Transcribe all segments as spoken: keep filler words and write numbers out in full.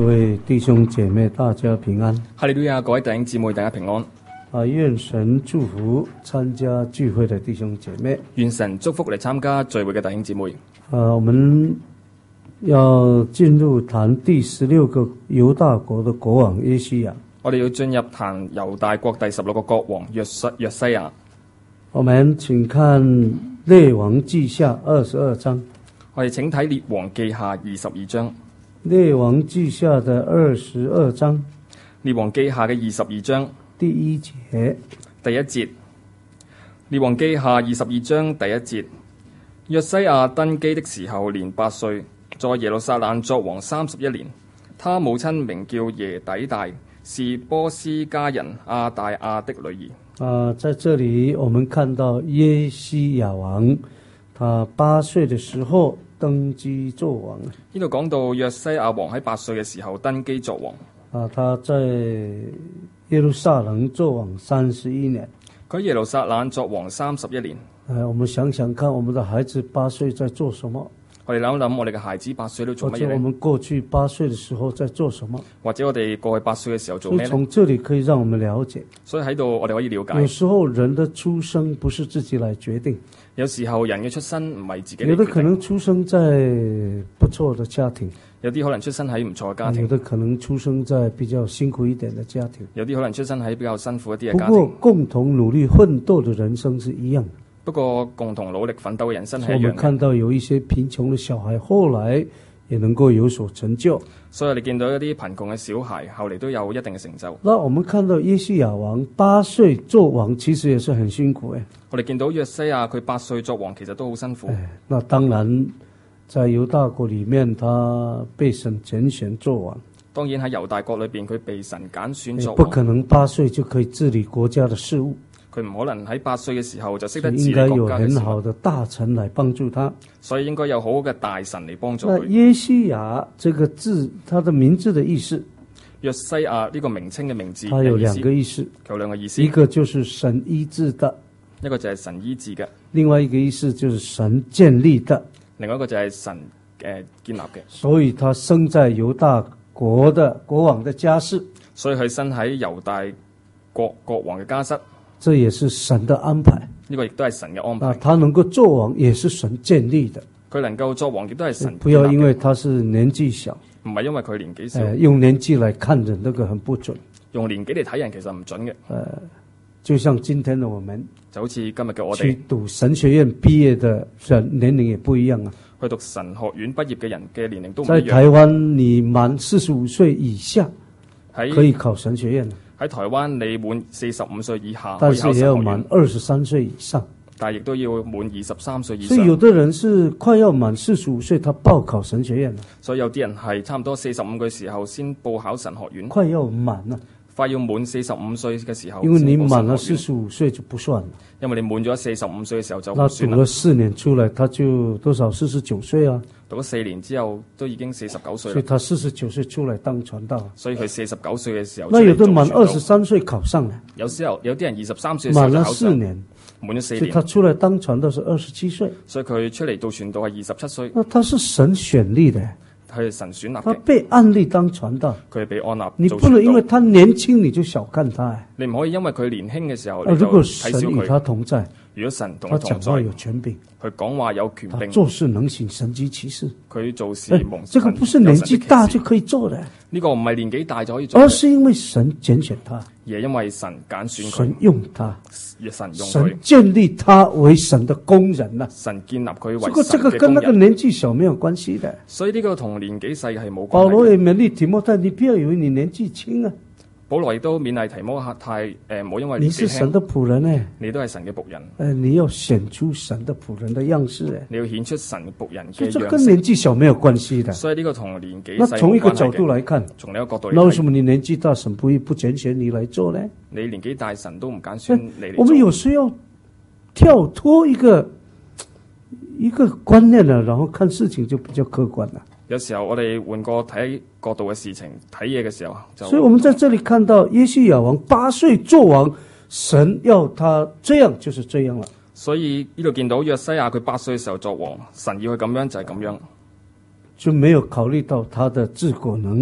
各位弟兄姐妹，大家平安。 哈利路亞，各位弟兄姊妹，大家平安。 啊，願神祝福參加聚會的弟兄姐妹。 願神祝福嚟參加聚會嘅弟兄姊妹。 啊，我們要進入談第十六個猶大國的國王約西亞。 我哋要進入談猶大國第十六個國王約西約西亞。 我們請看列王記下二十二章。 我哋請睇列王記下二十二章。 列王記下的二十二章， 列王記下嘅二十二章第一節， 第一節。列王記下二十二章第一節，約西亞登基的時候年八歲，在耶路撒冷作王三十一年。他母親名叫耶底大，是波斯加人亞大亞的女兒。 啊，在這裡我們看到約西亞王，他八歲的時候登基作王。 呢度講到約西亞王喺八歲嘅時候登基作王。 啊，他在耶路撒冷作王三十一年。 佢喺耶路撒冷作王三十一年。 誒，我們想想看，我們的孩子八歲在做什麼？ 我哋諗一諗，我哋嘅孩子八歲都做乜嘢？ 或者我們過去八歲的時候在做什麼？ 或者我哋過去八歲嘅時候做咩呢？ 從這裡可以讓我們了解。 所以喺度我哋可以了解。 有時候人的出生不是自己來決定。 有時候人嘅出生唔係自己嚟決定。 有的可能出生在不錯的家庭， 有啲可能出生喺唔錯嘅家庭， 有的可能出生在比較辛苦一點的家庭， 有啲可能出生喺比較辛苦一啲嘅家庭。 不過共同努力奮鬥的人生是一樣的。 不過共同努力奮鬥嘅人生係一樣嘅。 我們看到有一些貧窮的小孩，後來也能夠有所成就。 所以你見到一啲貧窮嘅小孩，後嚟都有一定嘅成就。 那我們看到約西亞王八歲做王，其實也是很辛苦誒。 我哋見到約西亞佢八歲作王，其實都好辛苦。 那當然，在猶大國裡面，他被神揀選做王。 當然喺猶大國裏邊，佢被神揀選作王。 不可能八歲就可以治理國家的事務。佢唔可能喺八歲嘅時候就識得治理應該有國家嘅事務。 很好的大臣來幫助他， 所以應該有好好嘅大臣嚟幫助佢。 約西亞這個字，它的名字的意思， 約西亞呢個名稱嘅名字， 它有兩個意思， 有兩個意思， 一個就是神醫治的， 一個就係神醫治嘅， 另外一個意思就是神建立的， 另外一個就係神誒、呃、建立嘅。 所以他生在猶大國的國王的家室， 所以佢生喺猶大國國王嘅家室。 這也是神的安排， 呢個亦都係神嘅安排。 啊，他能夠做王也是神建立的。 佢能夠作王亦都係神建立的。 不要因為他是年紀小， 唔係因為佢年紀小， 呃，用年紀來看人，那個很不準。 用年紀嚟睇人其實唔準嘅。 呃，就像今天的我們， 就好似今日嘅我哋去讀神學院畢業的人年齡也不一樣啊。 去讀神學院畢業嘅人嘅年齡都唔一樣。 在台灣，你滿四十五歲以下喺可以考神學院。 喺台灣，你滿四十五歲以下可但以考神學院， 是也要滿二十三歲以上。 但係亦都要滿二十三歲以上。 所以有的人是快要滿四十五歲，他報考神學院了。 所以有啲人係差唔多四十五嘅時候先報考神學院。 快要滿了， 快要滿四十五歲嘅時候。 因為你滿了四十五歲就不算了。 因為你滿咗四十五歲嘅時候就唔那算啦。 讀了四年出來，他就多少四十九歲啊？ 讀咗四年之後都已經四十九歲啦。 所以他四十九歲出來當傳道。 所以佢四十九歲嘅時候。 那有的滿二十三歲考上了。 有時候有啲人二十三歲嘅時候滿了就考上。 四年。 滿咗四年。 所以他出來當傳道是二十七歲。 所以佢出嚟到傳道係二十七歲。 那他是神選立的。 佢係神選立嘅。 他被按立當傳道。 佢係被按立。 你不能因為他年輕你就小看他。 你唔可以因為佢年輕嘅時候你就睇小佢。如果神與他同在。 如果神同佢同在， 他講話有權柄， 佢講話有權柄， 做事能行神蹟奇事。 佢做事蒙神。 這個不是年紀大就可以做的。 呢個唔係年紀大就可以做， 而是因為神揀選他， 而係因為神揀選佢， 神用他， 神用佢， 神建立他為神的工人啦。 神建立佢為神嘅工人。 這個這個跟那個年紀小沒有關係的。 所以呢個同年紀細係冇關係。 保羅也勉勵提摩太，你不要以為你年紀輕啊。 保羅亦都勉勵提摩太，誒、呃，冇因為年紀輕。 你是神的僕人呢？ 你都係神嘅僕人。 誒，你要顯出神的僕人的樣式誒。 你要顯出神僕人嘅樣式。 這跟年紀小沒有關係的。 所以呢個同年紀細冇關係嘅。 那從一個角度來看， 從呢個角度嚟看， 那為什麼你年紀大，神不不揀選你來做呢？ 你年紀大，神都唔揀選你嚟做。 我們有時要跳脫一個一個觀念啦，然後看事情就比較客觀啦。 有時候我哋換個睇角度嘅事情睇嘢嘅時候就， 所以我們在這裡看到約西亞王八歲做王，神要他這樣就是這樣了。 所以呢度見到約西亞佢八歲嘅時候作王，神要佢咁樣就係咁樣， 就沒有考慮到他的治國能力。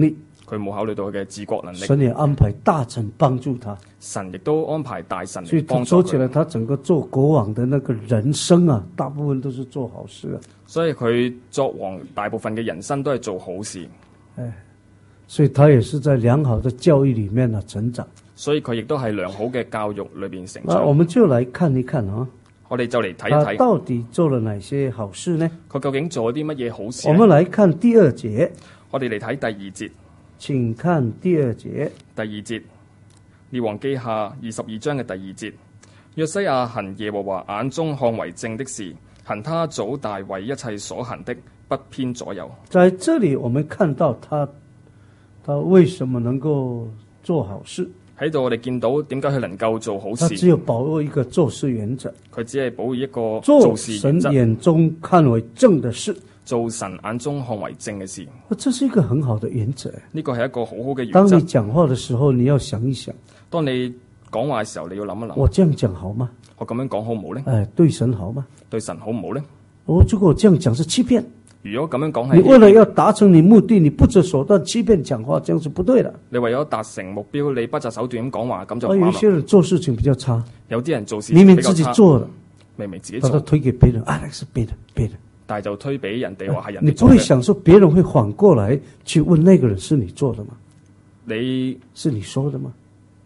佢冇考慮到佢嘅治國能力。 神也安排大臣幫助他， 神亦都安排大臣所以嚟幫助說起來， 佢。 他整個做國王的那個人生啊，大部分都是做好事啊。 所以佢作王大部分嘅人生都係做好事。 哎，所以他也是在良好的教育裏面啊成長。 所以佢亦都係良好嘅教育裏邊成那我長。 們就來看一看啊， 我哋就嚟睇他一睇， 到底做了哪些好事呢？ 佢究竟做咗啲乜嘢好事我呢？ 們來看第二節， 我哋嚟睇第二節。 請看第二節。 第二節，列王記下二十二章嘅第二節，約西亞行耶和華眼中看為正的事，行他祖大衛一切所行的，不偏左右。 在這裡我們看到他，他為什麼能夠做好事？ 喺度我哋見到點解佢能夠做好事？ 他只有把握一個做事原則， 佢只係保護一個做做事原則， 神眼中看為正的事。 做神眼中看為正嘅事。 這是一個很好的原則。 呢個係一個好好嘅原當你則。 講話的時候，你要想一想， 當你講話嘅時候，你要諗一諗， 我這樣講好嗎？ 我咁樣講好唔好呢？ 哎，對神好嗎？ 對神好唔好呢？ 我如果我這樣講是欺騙， 如果咁樣講你為係， 了要達成你目的，你不擇手段欺騙講話，這樣是不對的。 你為咗達成目標，你不擇手段咁講話，咁就而有一唔啱啦。 些人做事情比較差， 有啲人做事明明自己情比較差， 做了， 明明自己把它做， 推給別人，啊，那個是別人，別人。 但係就推俾人哋話係人你哋做嘅。 不會想說別人會反過來去問那個人是你做的嗎？ 你是你說的嗎？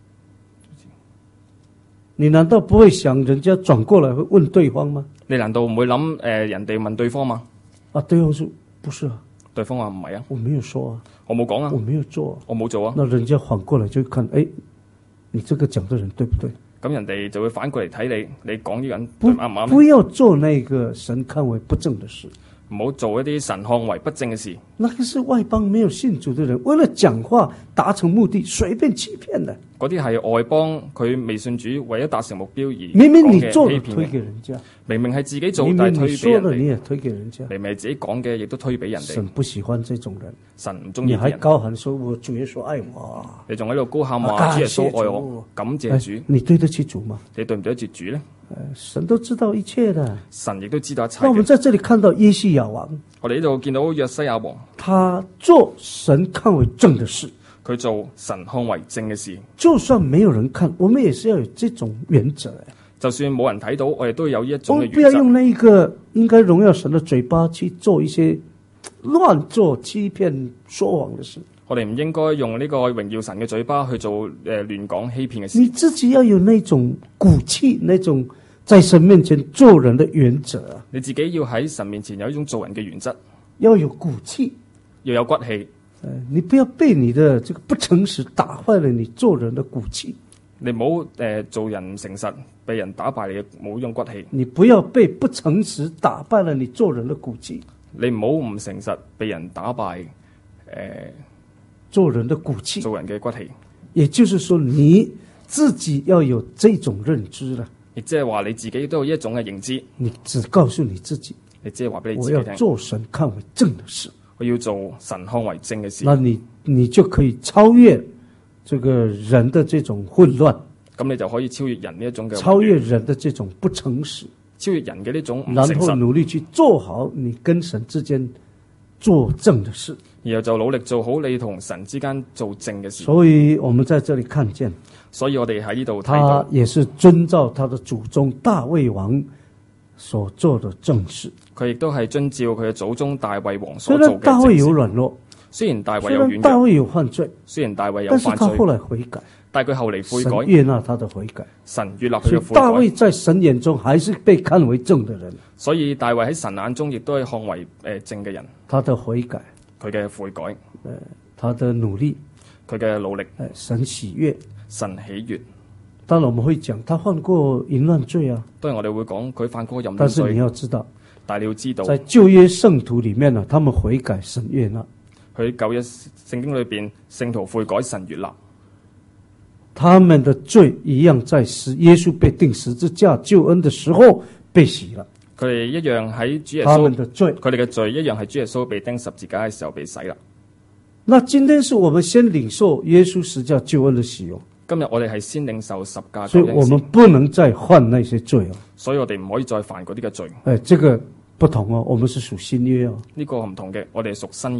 你難道不會想人家轉過來會問對方嗎？ 你難道唔會諗誒人哋問對方嘛？ 啊，對方說不是啊， 對方話唔係啊， 我沒有說啊， 我冇講啊我，沒有做啊。 我冇做啊。 那人家反過來就看，哎，你這個講的人對不對？ 咁人哋就會反過嚟睇你，你講呢個人不啱唔啱呢？ 不要做那個神看為不正的事。 唔好做一啲神看為不正嘅事。 那個是外邦沒有信主的人，為了講話達成目的，隨便欺騙的。 嗰啲係外邦，佢未信主，為咗達成目標而明明你講嘅做了推欺騙嘅。 給人家， 明明係自己做， 明但係推俾明你說人哋。 了你也推給人家。 明明係自己講嘅，亦都推俾人哋神。不喜歡這種人， 神唔中意你還啲人， 高喊說我主耶穌愛我， 你仲喺度高喊話啊主耶穌愛感謝主我，感謝哎主。 你對得起主嗎？ 你對唔對得住主呢？ 哎神都知道一切的。 神亦都知道一切那我們嘅。 在這裡看到耶西亞王， 我哋呢度見到約西亞王， 他做神看為正的事， 佢做神看為正嘅事， 就算沒有人看，我們也是要有這種原則。 就算冇人睇到，我哋都有呢一我種嘅們不要原則。 用那一個應該榮耀神的嘴巴去做一些亂做、欺騙、說謊的事。 我哋唔應該用呢個榮耀神嘅嘴巴去做誒、呃、亂講欺騙嘅事。 你自己要有那種骨氣，那種在神面前做人的原則啊， 你自己要喺神面前有一種做人嘅原則， 要有骨氣。 要有骨氣。 呃，你不要被你的這個不誠實打壞了你做人的骨氣。 你唔好誒做人唔誠實，被人打敗你嘅冇用骨氣。 你不要被不誠實打敗了你做人的骨氣。 你唔好唔誠實，被人打敗誒、呃、 做人的骨氣， 做人嘅骨氣。 也就是說你自己要有這種認知了。 亦即係話你自己都有一種嘅認知， 你只告訴你自己， 你即係話俾你我要自己聽， 做神看為正的事， 我要做神看為正嘅事。 那你你就可以超越這個人的這種混亂， 咁你就可以超越人呢一種嘅超越人的這種不誠實， 超越人嘅呢種唔然後誠實， 努力去做好你跟神之間做正的事。 然後就努力做好你同神之間做正嘅事。 所以我們在這裏看見， 所以我哋喺呢度睇他到， 也是遵照他的祖宗大衛王所做的正事。 佢亦都係遵照佢嘅祖宗大衛王雖所做然大衛嘅正事。 有軟弱， 雖然大衛雖有軟弱， 然大衛有犯罪， 雖然大衛有犯罪， 但是他後來悔改， 但係佢後嚟悔神改， 悅納他的悔改。 神悅納佢所以嘅悔改。 大衛在神眼中還是被看為正的人， 所以大衛喺神眼中亦都係看為誒、呃、正嘅人。 他的悔改， 佢嘅悔改， 呃，他的努力， 佢嘅努力， 呃，神喜悅。 神喜悅。 當然我們會講，他犯過淫亂罪啊， 當然我哋會講佢犯過淫亂但是你罪， 要知道， 但係你要知道， 在舊約聖徒裡面呢，他們悔改神悅納， 佢舊約聖經裏邊聖徒悔改神悅納， 他們的罪一樣在十耶穌被釘十字架救恩的時候被洗了， 佢哋一樣喺主耶他們穌， 的罪。 佢哋嘅罪一樣係主耶穌被釘十字架嘅時候被洗啦。 那今天是我們先領受耶穌十字架救恩的使用， 今日我哋係先領受十架所以我們救恩先， 不能再犯那些罪哦。 所以我哋唔可以再犯嗰啲嘅罪。 哎，這個不同哦，我們是屬新約哦。 呢、個唔同嘅，我哋係屬新約。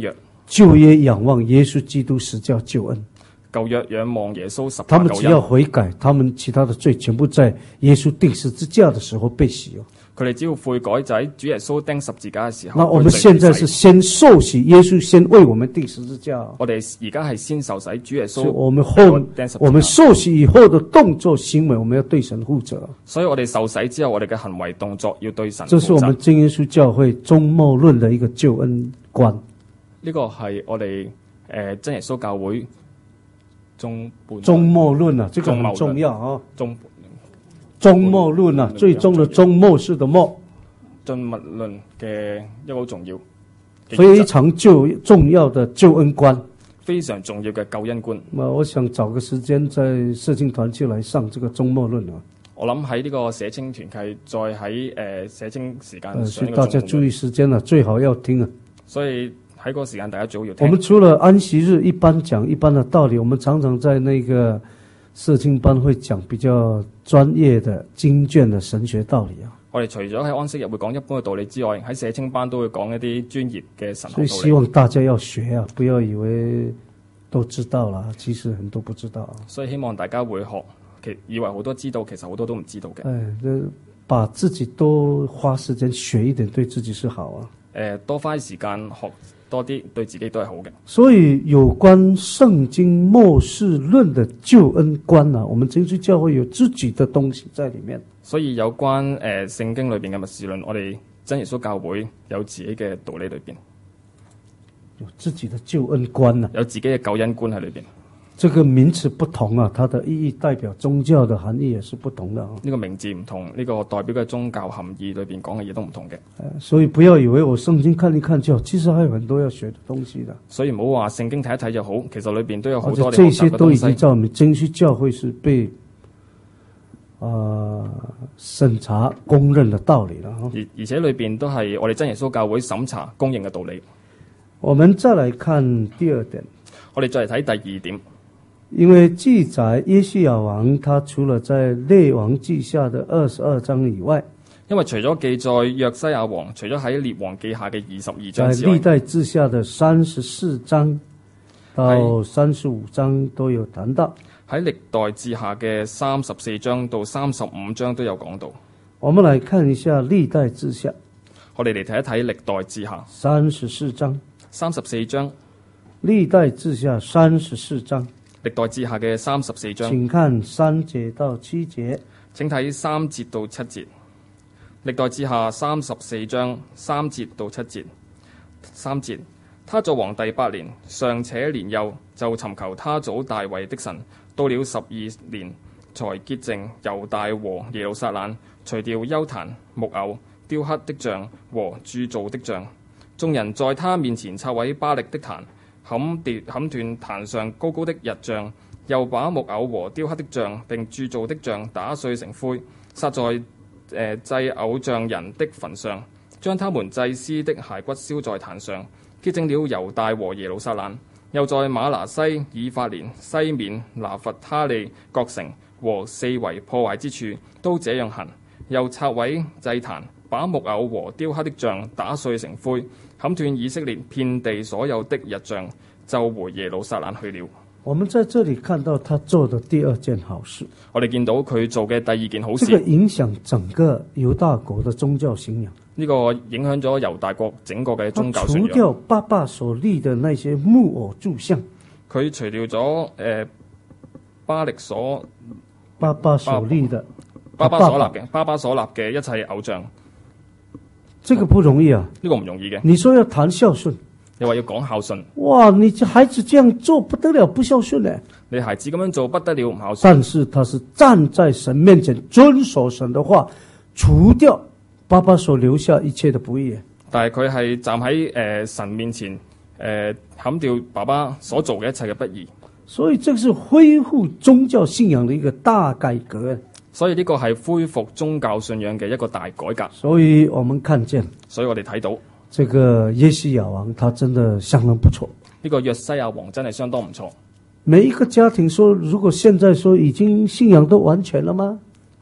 舊約仰望耶穌基督十架救恩， 舊約仰望耶穌十他們只要架救恩， 悔改，他們其他的罪全部在耶穌釘十字架的時候被洗哦。 佢哋只要悔改，就喺主耶穌釘十字架嘅時候。 那我們現在是先受洗，耶穌先為我們釘十字架哦。 我哋而家係先受洗，主耶穌所以我們後釘十字架我們受洗以後的動作行為，我們要對神負責。 所以我哋受洗之後，我哋嘅行為動作要對神負責。 這是我們真耶穌教會終末論的一個救恩觀。 呢個係我哋誒、呃、真耶穌教會終半終末論啊，這個很重要啊。 終終末論啊，最終的終末式的末， 終末論嘅一個好重要、 非常救重要的救恩觀， 非常重要嘅救恩觀。 那我想找個時間在社青團契來上這個終末論啊。 我諗喺呢個社青團契，再喺誒社青時間呃，所以上呢個大家注意時間啊，最好要聽啊。 所以喺嗰個時間，大家最好要聽。 我們除了安息日一般講一般的道理，我們常常在那個社青班會講比較專業的經卷的神學道理啊。 我哋除咗喺安息日會講一般嘅道理之外，喺社青班都會講一啲專業嘅神學道理。 所以希望大家要學啊，不要以為都知道啦，其實很多不知道啊。 所以希望大家會學，其以為好多知道，其實好多都唔知道嘅。 哎，把自己多花時間學一點，對自己是好啊。 誒、呃，多花時間學多啲，對自己都係好嘅。 所以有關聖經末世論的救恩觀啊，我們真耶穌教會有自己的東西在裏面。 所以有關誒、呃、聖經裏邊嘅默示論，我哋真耶穌教會有自己嘅道理裏邊， 有自己的救恩觀啊， 有自己嘅救恩觀喺裏邊。 這個名詞不同啊，它的意義代表宗教的含義也是不同的啊。 呢個名字唔同，呢、這個代表嘅宗教含義裏邊講嘅嘢都唔同嘅。 所以不要以為我聖經看一看就好，其實還有很多要學的東西的。 所以唔好話聖經睇一睇就好，其實裏邊都有好而多且這些都已經你學習嘅東西。 在我們真耶穌教會是被啊、呃、審查公認的道理了啊。 而而且裏邊都係我哋真耶穌教會審查公認嘅道理。 我們再來看第二點， 我哋再嚟睇第二點。 因為記載約西亞王，他除了在列王記下的二十二章以外， 因為除咗記載約西亞王，除咗喺列王記下嘅二十二章在之外， 歷代志下的三十四章到三十五章都有談到。 喺歷代志下嘅三十四章到三十五章都有講到。 我們來看一下歷代志下， 我哋嚟睇一睇歷代志下三十四章， 三十四章， 歷代志下三十四章， 歷代志下嘅三十四章， 請看三節到七節。 請睇三節到七節。歷代志下三十四章三節到七節。三節，他作王第八年，尚且年幼，就尋求他祖大衛的神，到了十二年，才潔淨猶大和耶路撒冷，除掉邱壇、木偶、雕刻的像和鑄造的像。眾人在他面前拆毀巴力的壇，砍跌砍斷壇上高高的日像，又把木偶和雕刻的像並鑄造的像打碎成灰，撒在誒、呃、祭偶像人的墳上，將他們祭司的骸骨燒在壇上，潔淨了猶大和耶路撒冷。又在瑪拿西、以法蓮、西面、拿弗他利各城和四圍破壞之處都這樣行，又拆毀祭壇，把木偶和雕刻的像打碎成灰，砍斷以色列遍地所有的日像，就回耶路撒冷去了。 我們在這裡看到他做的第二件好事， 我哋見到佢做嘅第二件好事， 這個影響整個猶大國的宗教信仰。 呢個影響咗猶大國整個嘅宗教信仰。 除掉巴巴所立的那些木偶柱像， 佢除掉咗誒、呃、巴力所巴巴所立的巴巴所立嘅巴巴所立嘅一切偶像， 這個不容易啊！ 呢、這個唔容易嘅。 你說要談孝順， 又話要講孝順， 哇！你這孩子這樣做不得了，不孝順呢？ 你孩子咁樣做不得了唔孝順。 但是他是站在神面前遵守神的話，除掉爸爸所留下一切的不義。 但係佢係站喺誒、呃、神面前，誒、呃、砍掉爸爸所做嘅一切嘅不義。 所以這是恢復宗教信仰的一個大改革。 所以呢個係恢復宗教信仰嘅一個大改革。 所以我們看見， 所以我哋睇到這個約西亞王，他真的相當不錯。 呢個約西亞王真係相當唔錯。 每一個家庭說，如果現在說已經信仰都完全了嗎？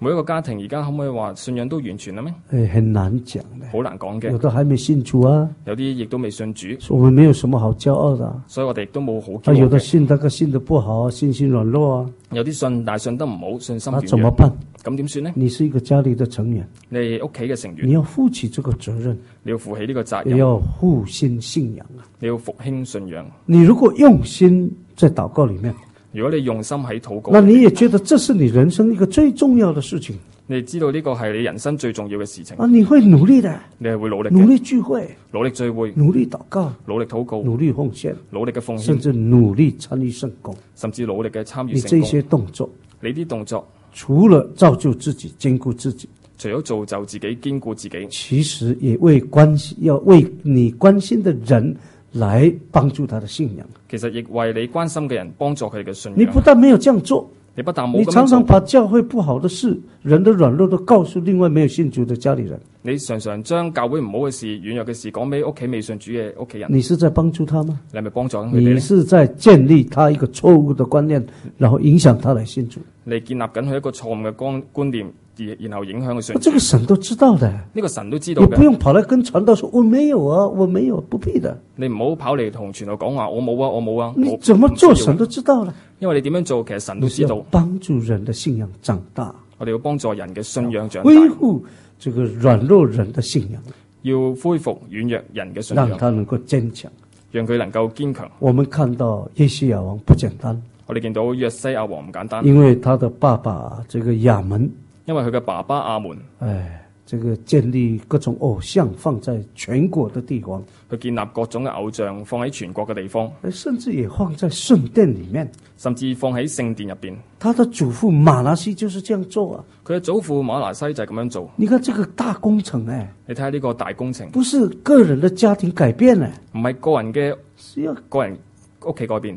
每一個家庭而家可唔可以話信仰都完全啦咩？ 誒，很難講的， 好難講嘅。 有的還沒信主啊， 有啲亦都未信主， 我們沒有什麼好驕傲的。 所以我哋亦都冇好驕傲啊， 嘅。 有的信，但係信得不好，信心軟弱啊。 有啲信，但係信得唔好，信心那軟弱。 怎麼辦？ 咁點算呢？ 你是一個家裏的成員， 你係屋企嘅成員， 你要負起這個責任， 你要負起呢個責任， 也要復興信仰啊。 你要復興信仰。 你如果用心在禱告裏面， 如果你用心喺禱告， 那你也覺得這是你人生一個最重要的事情你知道呢個係你人生最重要嘅事情， 啊，你會努力的， 你係會努力嘅， 努力聚會， 努力聚會， 努力禱告， 努力禱告， 努力奉獻， 努力嘅奉獻， 甚至努力參與聖工。 甚至努力嘅參與你這聖工。 些動作， 你啲動作除了造就自己、堅固自己， 除咗造就自己、堅固自己， 其實也為關心要為你關心的人來幫助他的信仰。 其實亦為你關心嘅人幫助佢哋嘅信仰。 你不但沒有這樣做， 你不但冇你咁樣做， 常常把教會不好的事、人的軟弱都告訴另外沒有信主的家裏人。 你常常將教會唔好嘅事、軟弱嘅事講俾屋企未信主嘅屋企人。 你是在幫助他嗎？ 你係咪幫助緊佢哋你呢？ 是在建立他一個錯誤的觀念，然後影響他來信主。 你建立緊佢一個錯誤嘅觀觀念，而然後影響佢信主。 這個神都知道的， 呢個神都知道你不嘅， 用跑來跟傳道說我沒有啊，我沒有，不必的。 你唔好跑嚟同傳道講話，我冇啊，我冇啊。我你怎麼做， 唔需要神都知道了。 因為你點樣做，其實神都知道。 幫助人的信仰長大， 我哋要幫助人嘅信仰長大， 恢復這個軟弱人的信仰， 要恢復軟弱人嘅信仰， 讓他能夠堅強。 讓佢能夠堅強。 我們看到耶西亞王不簡單， 我哋見到約西亞王唔簡單， 因為他的爸爸這個亞門， 因為佢嘅爸爸亞門， 哎，這個建立各種偶像放在全國的地方， 佢建立各種嘅偶像放喺全國嘅地方， 甚至也放在聖殿裡面。 甚至放喺聖殿入邊。 他的祖父馬拿西就是這樣做啊！ 佢嘅祖父馬拿西就係咁樣做。 你看這個大工程哎， 你睇下呢個大工程， 不是個人的家庭改變哎， 唔係個人嘅是要個人屋企改變，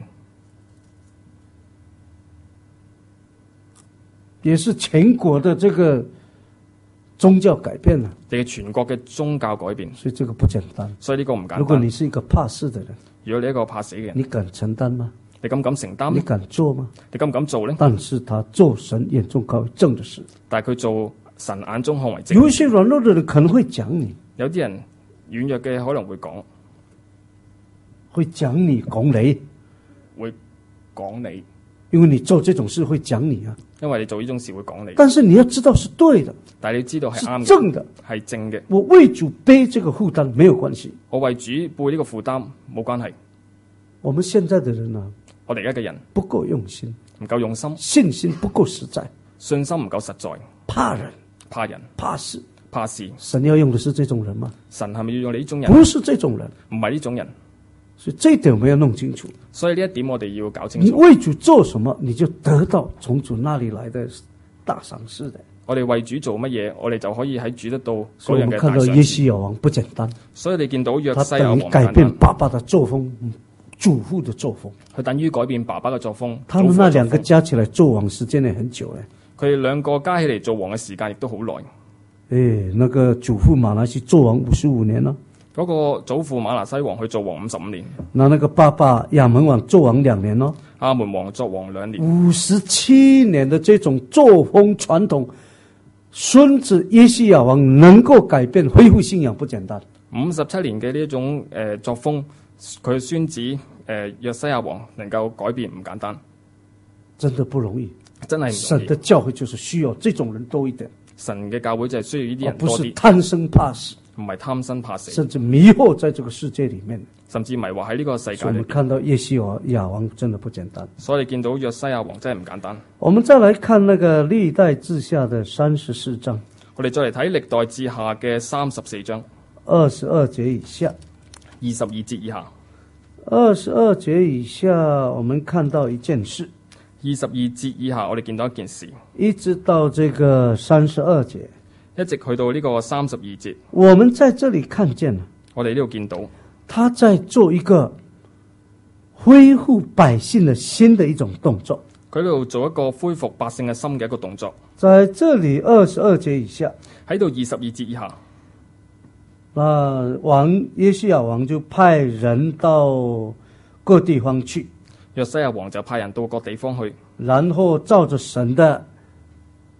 也是全國的這個宗教改變了， 你嘅全國嘅宗教改變， 所以這個不簡單。 所以呢個唔簡單。 如果你是一個怕事的人， 如果你一個怕死嘅人， 你敢承擔嗎？ 你敢唔敢承擔你呢？ 敢做嗎？ 你敢唔敢做呢？ 但是他做神眼中看為正的事。 但係佢做神眼中看為正。 有一些軟弱的人可能會講你， 有啲人軟弱嘅可能會講， 會講你講你， 會講你， 因為你做這種事會講你啊。 因為你做呢種事會講你。 但是你要知道是對的， 但係你知道係啱嘅， 是正的， 係正嘅。 我為主背這個負擔沒有關係。 我為主背呢個負擔冇關係。 我們現在的人呢、啊， 我哋而家嘅人不夠用心， 唔夠用心， 信心不夠實在， 信心唔夠實在， 怕人， 怕人， 怕事。 怕事。 神要用的是這種人嗎？ 神係咪要用你呢種人？ 不是這種人， 唔係呢種人。 所以這一點我們要弄清楚。 所以呢一點我哋要搞清你楚。 為主做什麼，你就得到從主那裡來的大賞賜的。 我哋為主做乜嘢，我哋就可以喺主得到所以我們嗰樣嘅大賞看到耶西賜。 亞王不簡單， 所以你見到約他西亞王唔等於改簡單， 變爸爸的作風，嗯祖父的作風。 佢等於改變爸爸嘅作風。 他們那兩個祖父嘅作風加起來做王時間也很久咧。 佢哋兩個加起嚟做王嘅時間亦都好耐。 誒，那個祖父馬拿西做王五十五年咯， 嗰、個祖父馬拿西王去做王五十五年， 那那個爸爸亞門王做王兩年咯， 亞門王作王兩年， 五十七年的這種作風傳統，孫子耶西亞王能夠改變恢復信仰不簡單。 五十七年嘅呢一種誒、呃、作風，佢嘅孫子誒、呃、約西亞王能夠改變唔簡單， 真的不容易。 真係唔容易。 神的教會就是需要這種人多一點， 神嘅教會就係需要呢啲而不是人多啲， 貪生怕死， 唔係貪生怕死， 甚至迷惑在這個世界裡面。 甚至迷惑喺呢個世界裏邊。 所以我們看到耶西亞王真的不簡單。 所以你見到約西亞王真係唔簡單。 我們再來看那個歷代志下的三十四章， 我哋再嚟睇歷代志下嘅三十四章二十二節以下。 二十二節以下。 二十二節以下，我們看到一件事， 二十二節以下，我哋見到一件事， 一直到這個三十二節， 一直去到呢個三十二節， 我們在這裡看見了， 我哋呢度見到他在做一個恢復百姓的心的一種動作。 佢呢度做一個恢復百姓嘅心嘅一個動作。 在這裡二十二節以下， 喺度二十二節以下， 那王耶西亞王就派人到各地方去， 約西亞王就派人到各地方去， 然後照着神的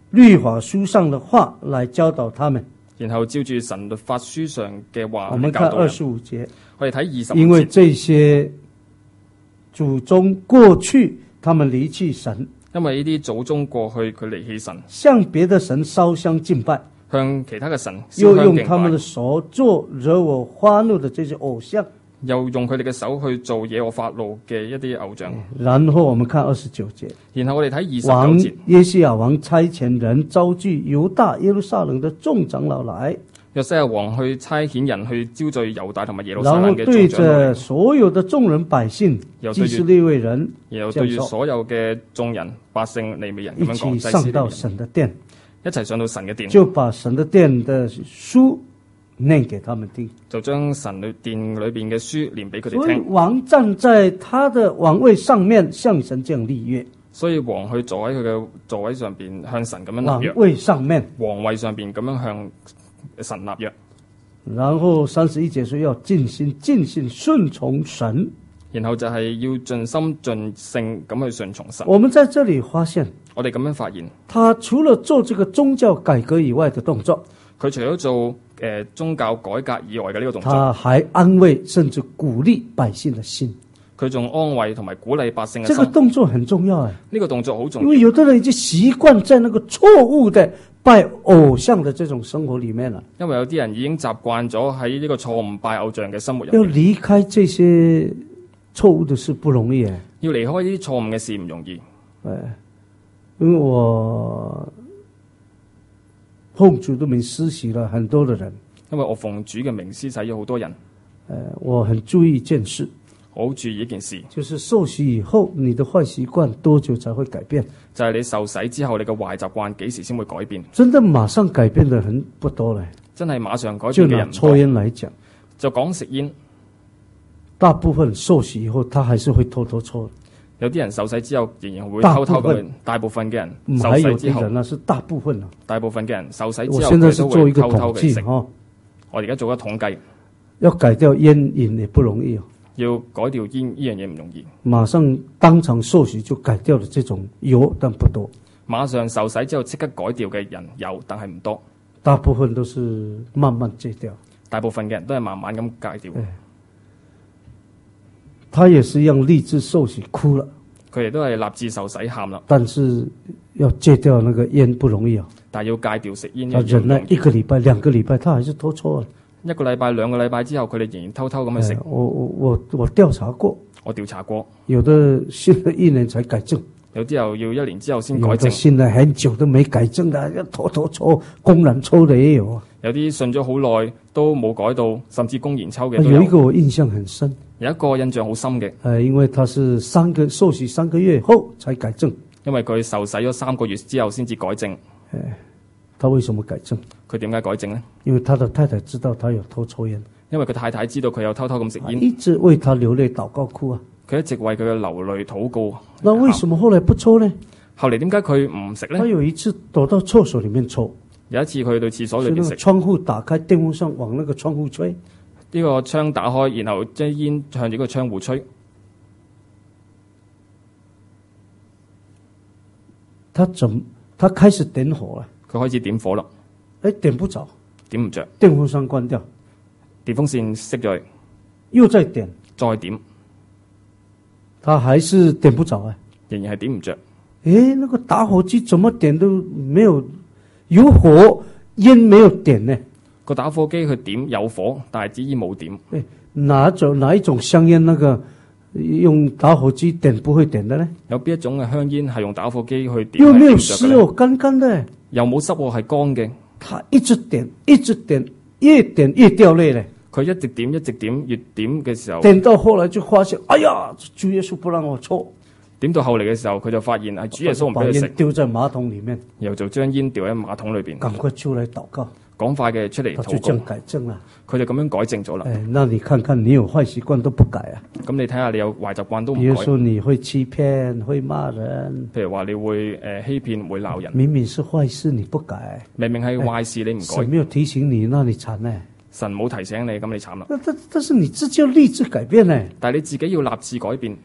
律法書上的話來教導他們。 然後照住神律法書上嘅話我們看二十五節， 我哋睇二十五節， 因為這些祖宗過去，他們離棄神， 因為呢啲祖宗過去佢離棄神， 向別的神燒香敬拜， 向其他嘅神又燒香敬拜， 用他們的手做惹我發怒的這些偶像， 又用佢哋嘅手去做惹我發怒嘅一啲偶像。 然後我們看二十九節， 然後我哋睇二十王九節， 約西亞王差遣人招聚猶大耶路撒冷的眾長老來， 約西亞王去差遣人去招聚猶大同埋耶路撒然後冷嘅對眾長老着所有的眾人百姓， 又對住祭司利未人， 然後對住所有嘅眾人百姓利未人咁一樣講， 起上到祭司利未人神的殿， 一齊上到神嘅殿， 就把神的殿的書念給他們聽。 就將神裏殿裏邊嘅書念俾佢哋所以聽。 王站在他的王位上面，向神這樣立約。 所以王去坐喺佢嘅座位上邊，向神咁樣立約。 王位上面， 皇位上邊咁樣向神立約。 然後三十一節說要盡心盡性順從神。 然後就係要盡心盡性咁去順從神。 我們在這裏發現， 我哋咁樣發現， 他除了做這個宗教改革以外的動作， 佢除咗做誒、呃、宗教改革以外嘅呢個動作， 他還安慰甚至鼓勵百姓的心。 佢仲安慰同埋鼓勵百姓嘅心。 這個動作很重要啊！ 呢個動作好重要， 因為有的人已經習慣在那個錯誤的拜偶像的這種生活裏面了。 因為有啲人已經習慣咗喺呢個錯誤拜偶像嘅生活入要面。 離開這些錯誤的事不容易啊！ 要離開呢啲錯誤嘅事唔容易。 誒，因為我奉主的名施洗了很多的人。 因為我奉主嘅名施洗咗好多人。 誒，我很注意一件事。 我好注意一件事， 就是受洗以後，你的壞習慣多久才會改變？ 就係你受洗之後，你嘅壞習慣幾時先會改變？ 真的馬上改變的人不多嘞。 真係馬上改就拿變嘅人唔多。 抽煙來講， 就講食煙， 大部分受洗以後，他還是會偷偷抽。 有啲人受洗之後仍然會偷偷咁。大部分嘅人受還有洗之後， 啲人呢是大部分啊。 大部分嘅人受洗之後， 我現在是做一個佢都會偷統偷嘅食計。哈， 我而家做一個統計， 要改掉煙癮也不容易啊。 要改掉煙呢樣嘢唔容易。 馬上當場受洗就改掉了這種有，但不多。 馬上受洗之後即刻改掉嘅人有，但係唔多。 大部分都是慢慢戒掉。 大部分嘅人都係慢慢咁戒掉。 他也是一樣立志受洗，哭了。 佢哋都係立志受洗喊啦。 但是要戒掉那個煙不容易啊。 但係要戒掉食煙， 他忍耐一個禮拜、兩個禮拜，他還是偷抽啊。 一個禮拜、兩個禮拜之後，佢哋仍然偷偷咁去食。 我我我我調查過， 我調查過， 有的信了一年才改正， 有啲又要一年之後先改有的正， 信了很久都沒改正的，要偷偷抽、公然抽的也有啊。 有啲信咗好耐都冇改到，甚至公然抽嘅都有一個我印象很深， 有一個印象好深嘅， 呃，因為他是三個受洗三個月後才改正， 因為佢受洗咗三個月之後先至改正。 誒，他為什麼改正？ 佢點解改正呢？ 因為他的太太知道他有偷抽煙， 因為佢太太知道佢有偷偷咁食煙， 一直為他流淚禱告哭啊。 佢一直為佢嘅流淚禱告。 那為什麼後來不抽呢？ 後嚟點解佢唔食呢？ 他有一次躲到廁所裡面抽， 有一次佢去到廁所裏邊食， 窗戶打開，電風扇往那個窗戶吹， 呢個窗打開，然後將煙向住個窗戶吹。 他怎他開始點火了？ 佢開始點火啦， 誒，點不着， 點唔着， 電風扇關掉， 電風扇熄咗， 又再點， 再點， 他還是點不着啊， 仍然係點唔着。 誒，那個打火機怎麼點都沒有有火，煙沒有點呢？ 個打火機去點有火，但係支煙冇點。 誒，哪種哪一種香煙那個用打火機點不會點的呢？ 有邊一種嘅香煙係用打火機去點？ 又沒有濕哦，乾乾的。 又冇濕喎，係乾嘅。 他一直點，一直點，越點越掉淚咧。 佢一直點，一直點，越點嘅時候， 點到後來就發現，哎呀，主耶穌不讓我抽。 點到後嚟嘅時候，佢就發現係主耶穌唔俾佢食， 丟在馬桶裡面， 然後就將煙掉喺馬桶裏邊。 趕快出來禱告， 趕快嘅出嚟禱他就這樣告。 改正啦。 佢就咁樣改正咗啦。 誒，那你看看你有壞習慣都不改啊？ 咁你睇下你有壞習慣都唔比如改。 說你會欺騙，會罵人， 譬如話你會誒、呃、欺騙，會鬧人。 明明是壞事你不改， 明明係壞事你唔改， 神沒有提醒你，那你慘呢？ 神冇提醒你，咁你慘啦。 那但但是你自己要立志改變呢？ 但係你自己要立志改變。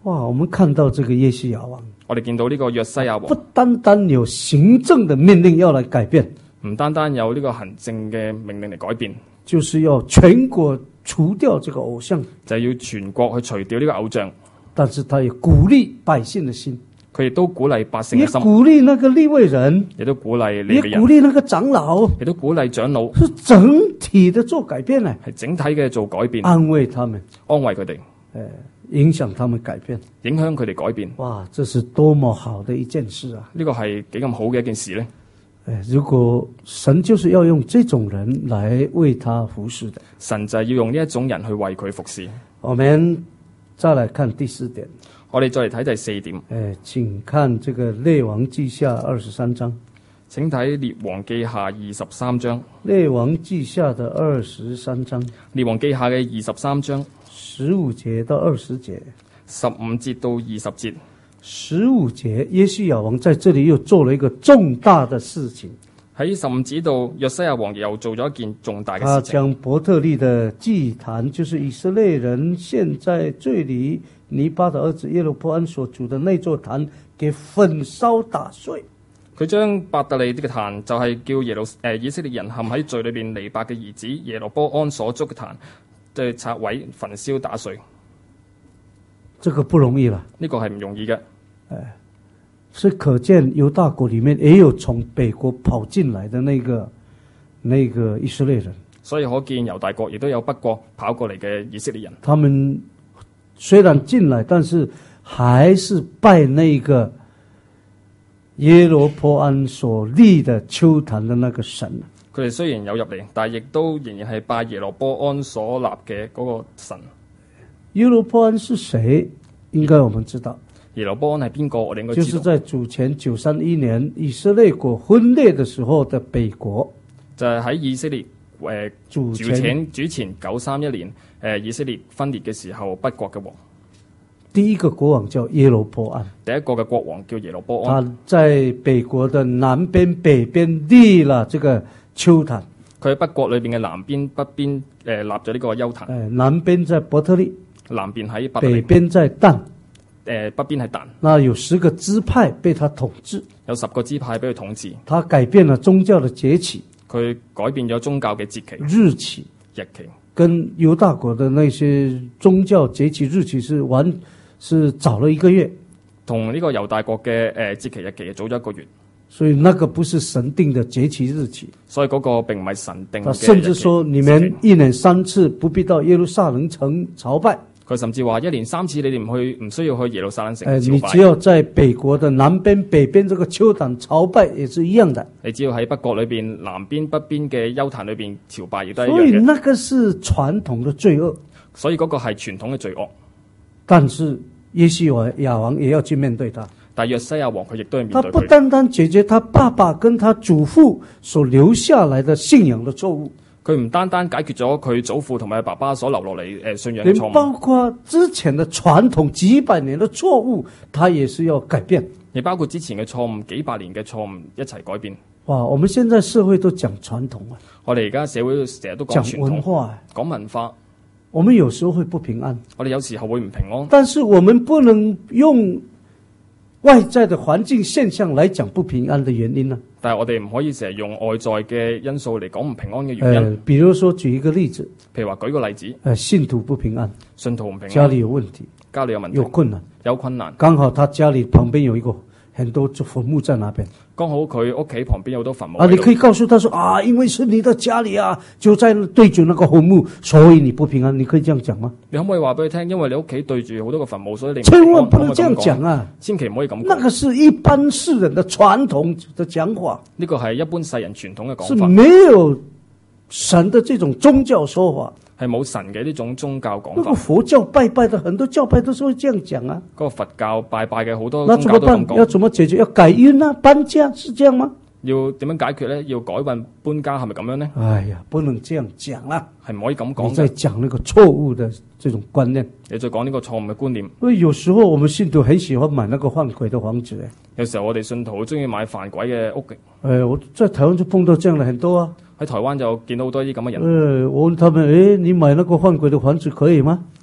哇，我們看到這個約西亞王， 我哋見到呢個約西亞王， 不單單有行政的命令要來改變， 唔單單有呢個行政嘅命令嚟改變， 就是要全國除掉這個偶像， 就係要全國去除掉呢個偶像。 但是他也鼓勵百姓的心， 佢亦都鼓勵百姓也嘅心， 鼓勵那個利未人， 亦都鼓勵利也未人， 鼓勵那個長老， 亦都鼓勵長老， 是整體的做改變呢， 係整體嘅做改變， 安慰他們， 安慰佢哋， 誒，影響他們改變。 影響佢哋改變。 哇，這是多麼好的一件事啊！ 呢個係幾咁好嘅一件事呢？ 誒，如果神就是要用這種人來為他服侍的， 神就係要用呢一種人去為佢服侍。 我們再來看第四點。 我哋再嚟睇第四點。 誒，請看這個列王記下二十三章。 請睇列王記下二十三章。 列王記下的二十三章。 列王記下嘅二十三章， 十五節到二十節。 十五節到二十節。 十五節，約西亞王在這裡又做了一個重大的事情。 喺十五節度，約西亞王又做咗一件重大嘅他事情。 將伯特利的祭壇，就是以色列人現在最離尼巴的兒子耶羅波安所主的那座壇，給焚燒打碎。 佢將伯特利呢個壇，就係叫耶路誒、呃、以色列人陷喺罪裏邊尼伯嘅兒子耶羅波安所築嘅壇，即係拆毀、焚燒、打碎。 這個不容易了， 呢個係唔容易嘅。 所以可見猶大國裡面也有從北國跑進來的那個那個以色列人。 所以可見猶大國亦都有北國跑過嚟嘅以色列人。 他們雖然進來，但是還是拜那個耶羅波安所立的丘壇的那個神。 佢哋雖然有入嚟，但係亦都仍然係拜耶羅波安所立嘅嗰個神。 耶羅波安是誰？應該我們知道。 耶羅波安係邊個？我哋應該知道。 就是在主前九三一年以色列國分裂的時候的北國。 就係喺以色列誒、呃、主前主前九三一年誒、呃、以色列分裂嘅時候，北國嘅王。 第一個國王叫耶羅波安。 第一個嘅國王叫耶羅波安。 他在北國的南邊、北邊立了這個丘壇。 佢喺北國裏邊嘅南邊、北邊誒、呃、立咗呢個丘壇。 誒，南邊在伯特利， 南邊喺伯特利， 北邊在但。 誒，北邊係但。 那有十個支派被他統治， 有十個支派俾佢統治。 他改變了宗教的節期， 佢改變咗宗教嘅節期、 日期、 日期， 跟猶大國的那些宗教節期日期是完是早了一個月， 同呢個猶大國嘅誒節期日期早咗一個月。 所以那個不是神定的節期日期， 所以嗰個並唔係神定嘅日期。 甚至說你們一年三次不必到耶路撒冷城朝拜。 佢甚至話一年三次你哋唔去，唔需要去耶路撒冷城朝拜。 誒，你只要在北國的南邊、北邊這個丘壇朝拜也是一樣的。 你只要喺北國裏邊、南邊、北邊嘅丘壇裏邊朝拜，亦都係一樣嘅。 所以那個是傳統的罪惡。 所以嗰個係傳統嘅罪惡。 但是約西亞王也要去面對他。 但約西亞王佢亦都係面對佢。 他不單單解決他爸爸跟他祖父所留下來的信仰的錯誤。 佢唔單單解決咗佢祖父同埋爸爸所留落嚟誒信仰嘅錯誤， 包括之前的傳統幾百年的錯誤，他也是要改變。 亦包括之前嘅錯誤、幾百年嘅錯誤一齊改變。 哇！我們現在社會都講傳統啊， 我哋而家社會成日都講傳統、 講文化， 講文化。 我們有時候會不平安， 我哋有時候會唔平安， 但是我們不能用外在的環境現象來講不平安的原因呢？ 但係我哋唔可以成日用外在嘅因素嚟講唔平安嘅原因。 呃，比如說舉一個例子， 譬如話舉個例子， 呃，信徒不平安， 信徒唔平安， 家裏有問題， 家裏有問題， 有困難， 有困難， 剛好他家裏旁邊有一個很多墳墓在那邊， 剛好佢屋企旁邊有好多墳墓。 啊，你可以告訴他說啊，因為是你的家裏啊，就在對準那個墳墓，所以你不平安。你可以這樣講嗎？ 你可唔可以話俾佢聽？因為你屋企對住好多個墳墓，所以你唔千萬不能這樣講啊！ 千祈唔可以咁講。 那個是一般世人的傳統的講法， 呢個係一般世人傳統嘅講法， 是沒有神的這種宗教說法。 係冇神嘅呢種宗教講法。 那個佛教拜拜的很多教派都是會這樣講啊。 嗰個佛教拜拜嘅好多那怎麼宗教都咁辦？要講。 怎麼解決？要改運啊，搬家是這樣嗎？ 要點樣解決咧？要改運搬家係咪咁樣咧？ 哎呀，不能這樣講啦， 係唔可以咁講。 你在講那個錯誤的這種觀念。 你再講呢個錯誤嘅觀念。 因為有時候我們信徒很喜歡買那個換鬼的房子。 有時候我哋信徒好中意買犯鬼嘅屋嘅。 誒，我在台灣就碰到這樣的很多啊。 喺台灣就見到好多啲咁嘅人。 誒，我問他們，誒，你買那個換鬼的房子可以嗎？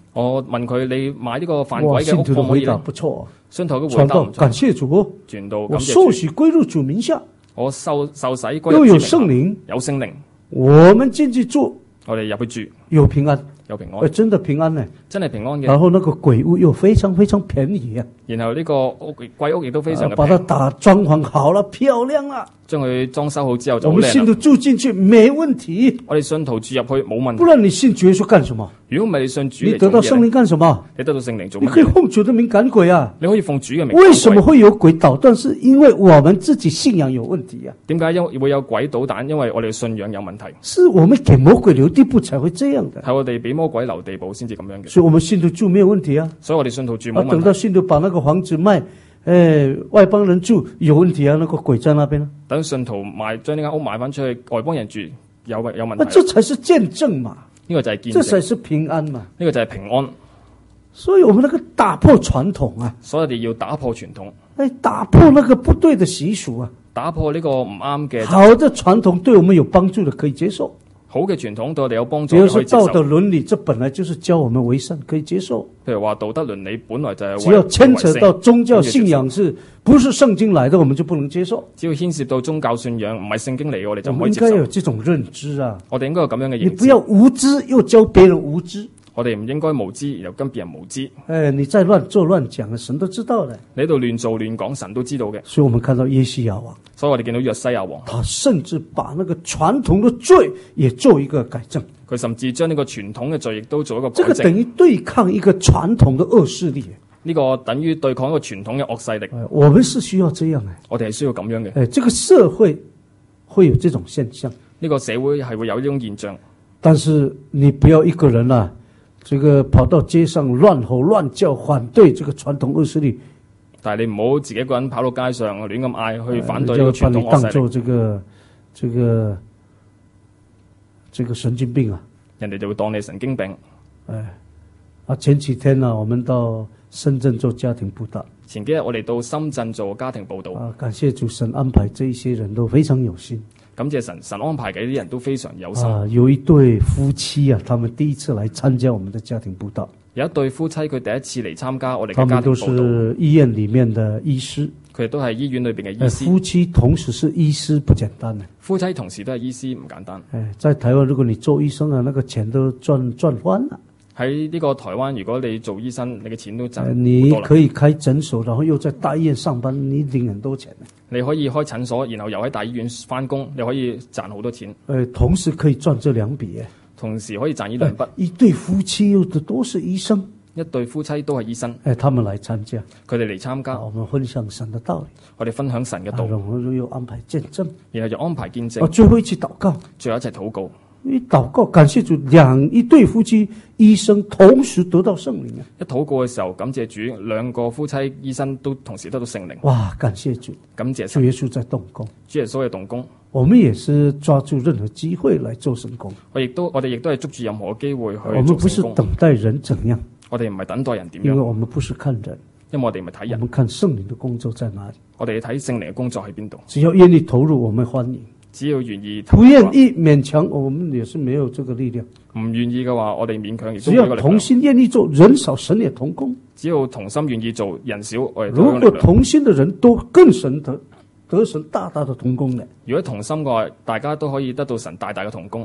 我問佢：你買呢個犯哇， 鬼嘅屋信徒的回答可唔可以咧？ 不錯啊！ 信徒嘅回傳道答唔錯， 感謝主，我傳道感謝主， 受洗歸入主名下， 我受受洗歸又有入主名聖靈， 下，有聖靈， 我們進去住我哋入去住有平安， 有平哎， 安， 真的平安呢。 真係平安嘅。 然後那個鬼屋又非常非常便宜啊， 然後呢個屋鬼屋亦都非常啊把它嘅平， 打裝潢好了，漂亮了， 將佢裝修好之後就好我們信徒靚啦。 住進去沒問題。 我哋信徒住入去冇問不題。 然你信主耶穌幹什麼？ 如果唔係你信主你嚟得到聖靈做乜嘢呢？ 幹什麼？ 你得到聖靈做你可以乜嘢？ 奉主的名趕鬼啊！ 你可以奉主嘅名。 為什麼？會有鬼搗亂？是因為我們自己信仰有問題啊！ 點解因會有鬼搗蛋？因為我哋信仰有問題， 是我們給魔鬼留地步才會這樣的。 係我哋俾魔鬼留地步先至咁樣嘅。 所以我們信徒住沒有問題啊！ 所以我哋信徒住啊， 冇問題。 等到信徒把那個房子賣，呃，外邦人住有問題啊，那個鬼在那邊啊， 等信徒賣將呢間屋賣翻出去，外邦人住有有問那題。 這才是見證嘛， 呢個就係見證， 這才是平安嘛。 呢個就係平安。 所以我們那個打破傳統啊， 所以我哋要打破傳統， 哎，打破那個不對的習俗啊。 打破呢個唔啱嘅好的傳統對我們有幫助的可以接受， 好嘅傳統對我哋有幫助， 比如說可以接受。 道德倫理，這本來就是教我們為善，可以接受。 譬如話道德倫理本來就係為只要牽扯到宗教為信仰是不是聖經來的，我們就不能接受。 只要牽涉到宗教信仰唔係聖經嚟嘅，我哋就我唔可以接受們應該有。這種認知啊！ 我哋應該有咁樣嘅認知。 你不要無知又教別人無知， 我哋唔應該無知，然後跟別人無知。 哎，你再亂做亂講，神都知道的。 你喺度亂做亂講，神都知道嘅。 所以我們看到耶西亞王， 所以我哋見到約西亞王， 他甚至把那個傳統的罪也做一個改正， 佢甚至將呢個傳統嘅罪亦都做一個這改正。 個等於對抗一個傳統的惡勢力。 呢個等於對抗一個傳統嘅惡勢力。 哎，我們是需要這樣的。 我哋係需要咁樣嘅。 哎，這個社會會有這種現象， 呢個社會係會有呢種現象， 但是你不要一個人啊，這個跑到街上亂吼亂叫，反對這個傳統惡勢力， 但係你唔好自己一個人跑到街上亂咁嗌去反對就呢個傳統惡把你當勢力， 做這個這個這個神經病啊！ 人哋就會當你神經病。 哎，啊，前幾天呢、啊，我們到深圳做家庭佈道， 前幾日我哋到深圳做家庭報道， 啊，感謝主神安排這一些人都非常有心。 感謝神，神安排嘅呢啲人都非常有心。 啊，有一對夫妻啊，他們第一次來參加我們的家庭佈道， 有一對夫妻，佢第一次嚟參加我哋他們都嘅家庭報道， 是醫院裡面的醫師。 佢哋都係醫院裏邊嘅醫哎， 師。 夫妻同時是醫師不簡單呢。 夫妻同時都係醫師唔簡單。 哎，在台灣如果你做醫生啊，那個錢都賺賺翻了。 喺呢個台灣，如果你做醫生，你嘅錢都賺哎， 好你多啦。 可以開診所，然後又在大醫院上班，你領很多錢呢。 你可以開診所，然後又喺大醫院翻工，你可以賺好多錢， 哎，同時可以賺這兩筆。哎， 同時可以賺呢兩筆。 一對夫妻又都都是醫生， 一對夫妻都係醫生， 哎，他們來參加， 佢哋嚟參加啊，，我們分享神的道理， 我哋分享神嘅啊， 道， 然後又安排見證， 然後又安排見啊， 證， 最後一起禱告。 最後一齊禱告。 一禱告，感謝主，兩一對夫妻醫生同時得到聖靈啊！ 一禱告嘅時候，感謝主，兩個夫妻醫生都同時得到聖靈。 哇，感謝主， 感謝神， 主耶穌在動工， 主耶穌嘅動工。 我們也是抓住任何機會來做神工。 我亦都我哋亦都係捉住任何機會去我們不是做聖工。 等待人怎樣， 我哋唔係等待人點因為樣， 我們不是看人， 因為我哋唔係睇人， 我們看聖靈的工作在哪裡。 我哋睇聖靈嘅工作喺邊度。 只要願意投入，我們歡迎； 只要願意， 不願意勉強，我們也是沒有這個力量。 唔願意嘅話，我哋勉強亦都只要冇呢個力量。 同心願意做，人少神也同工。 只要同心願意做，人少我哋都如果有力量。 同心的人都更神得得神大大的同工的。 如果同心嘅話，大家都可以得到神大大嘅同工。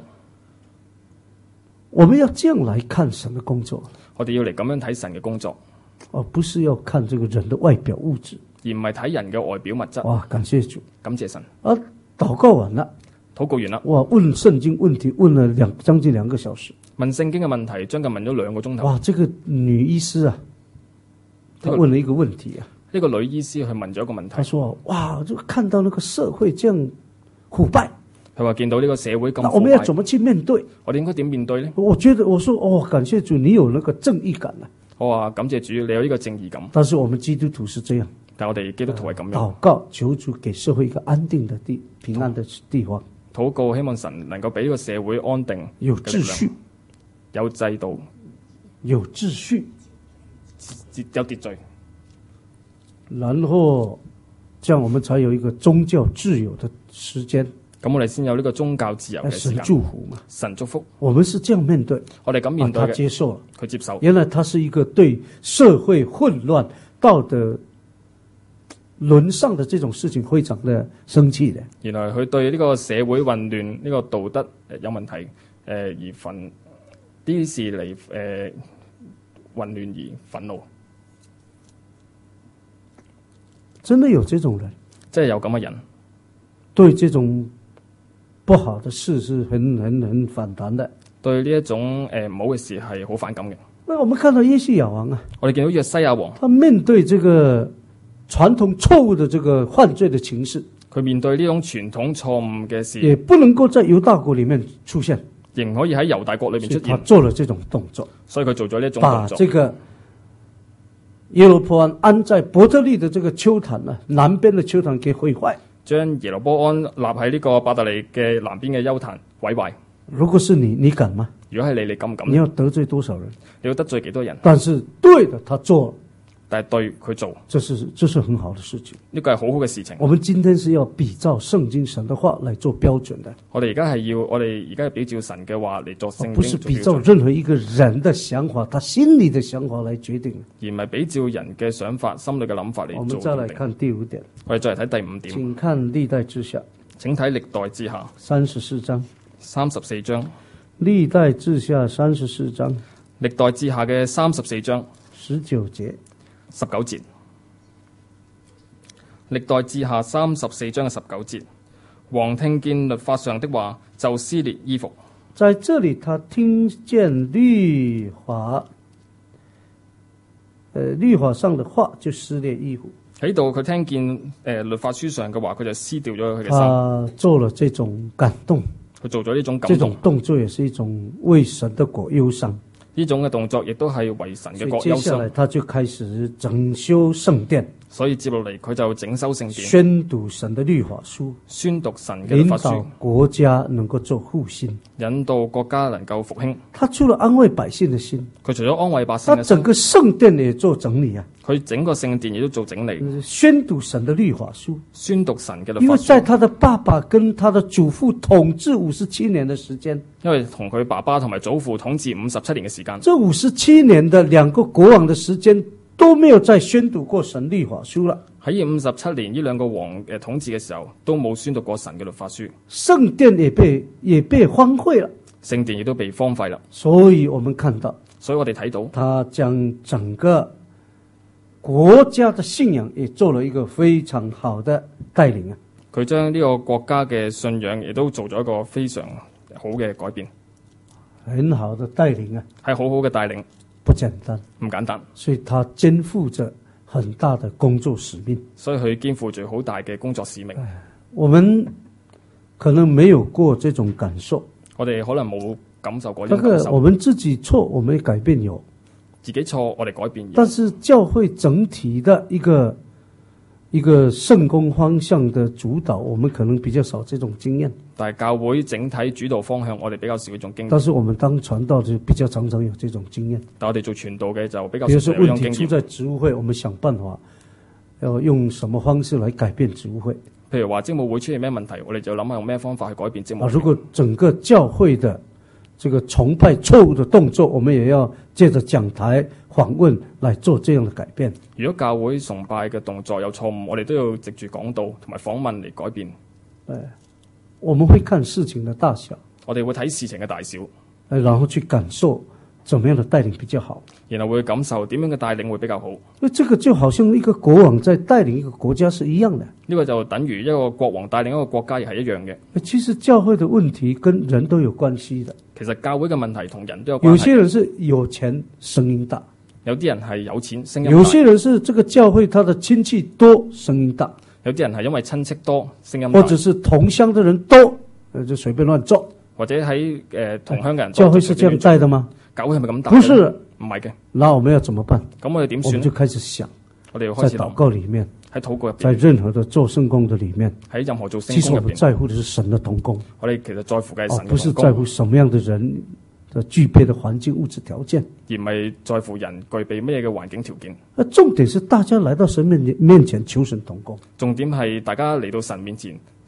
我們要這樣來看神的工作。 我哋要嚟咁樣睇神嘅工作， 而不是要看這個人的外表物質。 而唔係睇人嘅外表物質。 哇，感謝主！ 感謝神。 啊，禱告完了， 禱告完啦， 哇，問聖經問題問了兩將近兩個小時。 問聖經嘅問題，將近問咗兩個鐘頭。 哇，這個女醫師啊，她問了一個問題啊， 呢個女醫師去問咗一個問題， 她說：哇，就看到那個社會這樣腐敗， 佢話見到呢個社會咁腐那我們要怎敗， 麼去面對？ 我哋應該點面對呢？ 我覺得我說哦，感謝主，你有那個正義感啊。 我話感謝主，你有呢個正義感， 但是我們基督徒是這樣， 但我哋基督徒係咁樣禱告求主給社會一個安定的地、平安的地方， 禱告，希望神能夠俾呢個社會安定、 有秩序， 有制度、 有秩序。 有秩序， 然後這樣我們才有一個宗教自由的時間。 咁我哋先有呢個宗教自由嘅時神間。 祝福嘛， 神祝福， 我們是這樣面對， 我哋咁面對啊他嘅， 接受了。 佢接受。 原來他是一個對社會混亂、道德淪喪的這種事情非常的生氣的。 原來佢對呢個社會混亂、呢、這個道德誒有問題誒、呃、而憤呢啲事嚟誒、呃、混亂而憤怒。 真的有這種人， 即係有咁嘅人， 對這種不好的事是很很很反彈的。 對呢一種誒唔好嘅事係好反感嘅。 那我們看到約西亞王啊， 我哋見到約西亞王， 他面對這個傳統錯誤的這個犯罪的情勢， 佢面對呢種傳統錯誤嘅事， 也不能夠在猶大國裏面出現， 仍可以喺猶大國裏面出他現， 做了這種動作， 所以佢做咗呢一種動作， 把這個耶羅波安安在伯特利的這個丘壇呢，南邊的丘壇給毀壞。 將耶羅波安立喺呢個伯特利嘅南邊嘅丘壇毀壞。 如果是你，你敢嗎？ 如果係你，你敢唔敢？ 你要得罪多少人？ 你要得罪幾多人？ 但是對的，他做， 但係對佢做， 這是這是很好的事情。 呢個係好好嘅事情。 我們今天是要比照聖經神的話來做標準的， 我哋而家係要，我哋而家係比照神嘅話嚟做聖經， 不是比照任何一個人的想法，他心裏的想法來決定， 而唔係比照人嘅想法、心裏嘅諗法嚟做。 我們再來看第五點， 我哋再嚟睇第五點， 請看歷代志下， 請睇歷代志下三十四章， 三十四章， 歷代志下三十四章， 歷代志下嘅三十四章十九節， 十九節。歷代志下三十四章嘅十九節，王聽見律法上的話，就撕裂衣服。 在這裡他聽見律法，呃，律法上的話就撕裂衣服。 喺度佢聽見誒、呃、律法書上嘅話，佢就撕掉咗佢嘅衫。 他做了這種感動， 佢做咗呢種感動， 這種動作也是一種為神的國憂傷。 呢種嘅動作亦都係為神嘅國憂所以接下來傷。 他就開始整修聖殿， 所以接落嚟佢就整修聖殿， 宣讀神的律法書， 宣讀神嘅律法書引導，國家能夠做復興。 引導國家能夠復興。 他除了安慰百姓的心， 佢除咗安慰百姓他嘅心， 整個聖殿也做整理啊， 佢整個聖殿亦都做整理， 宣讀神的律法書。 宣讀神嘅律因法書。 為在他的爸爸跟他的祖父統治五十七年的時間， 因為同佢爸爸同埋祖父統治五十七年嘅時間， 這五十七年的兩個國王的時間都沒有再宣讀過神律法書了。 喺五十七年呢兩個王嘅統治嘅時候，都冇宣讀過神嘅律法書， 聖殿也被也被荒廢了， 聖殿亦都被荒廢啦。 所以我們看到， 所以我哋睇到他將整個國家的信仰也做了一個非常好的帶領啊！ 佢將呢個國家嘅信仰亦都做咗一個非常好嘅改變， 很好的帶領啊， 係好好嘅帶領， 不簡單， 唔簡單。 所以他肩負着很大的工作使命。 所以佢肩負住好大嘅工作使命。 我們可能沒有過這種感受， 我哋可能冇感受過呢種感受。 這個我們自己錯，我們改變有， 自己錯，我哋改變。 但是教會整體的一個一個聖工方向的主導，我們可能比較少這種經驗。 但係教會整體主導方向，我哋比較少呢種經驗。 但是我們當傳道就比較常常有這種經驗。 但我哋做傳道嘅就比較比如說少有呢問題出種經驗。 在職務會，我們想辦法要用什麼方式來改變職務會。 譬如話職務會出現咩問題，我哋就諗下用咩方法去改變職務啊， 會。 如果整個教會的這個崇拜錯誤的動作，我們也要借着講台訪問來做這樣的改變。 如果教會崇拜嘅動作有錯誤，我哋都要藉住講道同埋訪問嚟改變。 誒，我們會看事情的大小， 我哋會睇事情嘅大小， 誒，然後去感受怎麼樣的帶領比較好。 然後會感受點樣嘅帶領會比較好。 那這個就好像一個國王在帶領一個國家是一樣的。 呢個就等於一個國王帶領一個國家，亦係一樣嘅。 其實教會的問題跟人都有關係的。 其實教會嘅問題同人都有關係。 有些人是有錢，聲音大； 有啲人係有錢，聲音大； 有些人是這個教會他的親戚多，聲音大； 有啲人係因為親戚多，聲音大； 或者是同鄉的人多，就隨便亂做。 或者喺誒、呃、同鄉嘅人多， 教會是這樣帶的嗎？ 教會係咪咁帶？ 不是， 唔係嘅。 那我們要怎麼辦？ 咁我哋點算呢？ 我們就開始想， 我哋要開始諗在禱告裡面， 喺禱告入在邊， 任何的做聖工的裡面， 喺任何做聖其實我們工入邊， 在乎的是神的同工， 我哋其實在乎嘅係哦神， 不是在嘅同工， 乎什麼樣的人的具備的環境物質條件。 而唔係在乎人具備咩嘅環境條件。 那重點是大家來到神面面前求神同工。 重點係大家嚟到神面前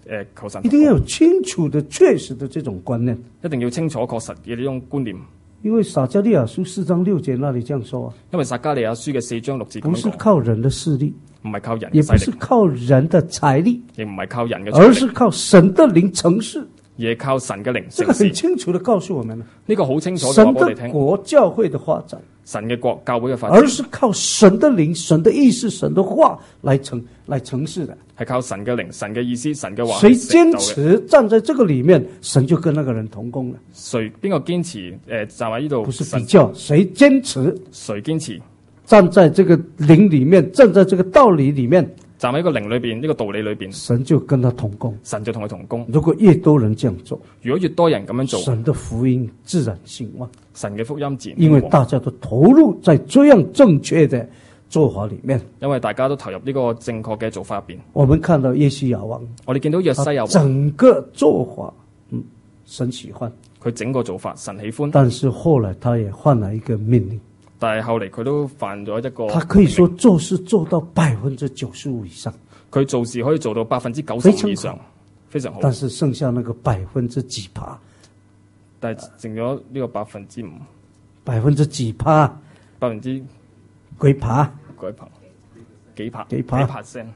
誒求神， 一定要有清楚的、確實的這種觀念， 一定要清楚確實嘅呢種觀念。 因為撒迦利亞書四章六節那裡這樣說啊， 因為撒迦利亞書嘅四章六節咁不是講， 靠人的勢力， 唔係靠人也不是嘅勢力， 靠人的財力， 亦唔係靠人嘅而財力， 是靠神的靈成事。 而係靠神嘅靈這個很成事。 清楚的告訴我們了， 呢個好清楚嘅話神的俾我哋聽， 國教會的發展， 神嘅國教會嘅發展而是靠神的靈、神的意思、神的話來成來成事的。 係靠神嘅靈、神嘅意思、神嘅話誰去成就嘅。 堅持站在這個裡面，神就跟那個人同工了。 誰邊個堅持誒、呃、站喺呢度？ 不是神比較，誰堅持誰堅持站在這個靈裡面，站在這個道理裡面， 站喺個靈裏邊呢個道理裏邊， 神就跟他同工。 神就同佢同工。 如果越多人這樣做， 如果越多人咁樣做， 神的福音自然興旺， 神嘅福音自然因為興旺， 大家都投入在這樣正確的做法裡面。 因為大家都投入呢個正確嘅做法入邊。 我們看到約西亞王， 我哋見到約西亞王整個做法，嗯，神喜歡， 佢整個做法神喜歡， 但是後來他也犯了一個命令， 但係後嚟佢都犯咗一個， 他可以說做事做到百分之九十五以上， 佢做事可以做到百分之九十五以上，非常好。 但是剩下那個百分之幾趴， 但係剩咗呢個百分之五， 百分之幾趴， 百分之幾趴， 幾排幾排幾趴 percent。